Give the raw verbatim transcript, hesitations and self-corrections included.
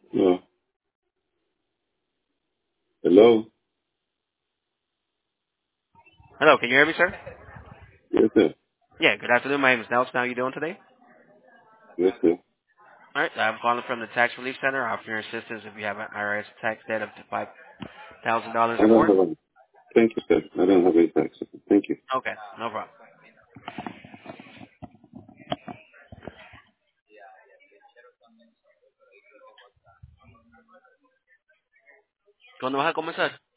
No. Hello? Hello, can you hear me, sir? Yes, sir. Yeah, good afternoon. My name is Nelson. How are you doing today? Yes, sir. All right, I'm calling from the Tax Relief Center, offering assistance if you have an I R S tax debt up to five thousand dollars I or don't more. have any. Thank you, sir. I don't have any taxes. Thank you. Okay, no problem. ¿Cuándo vas a comenzar?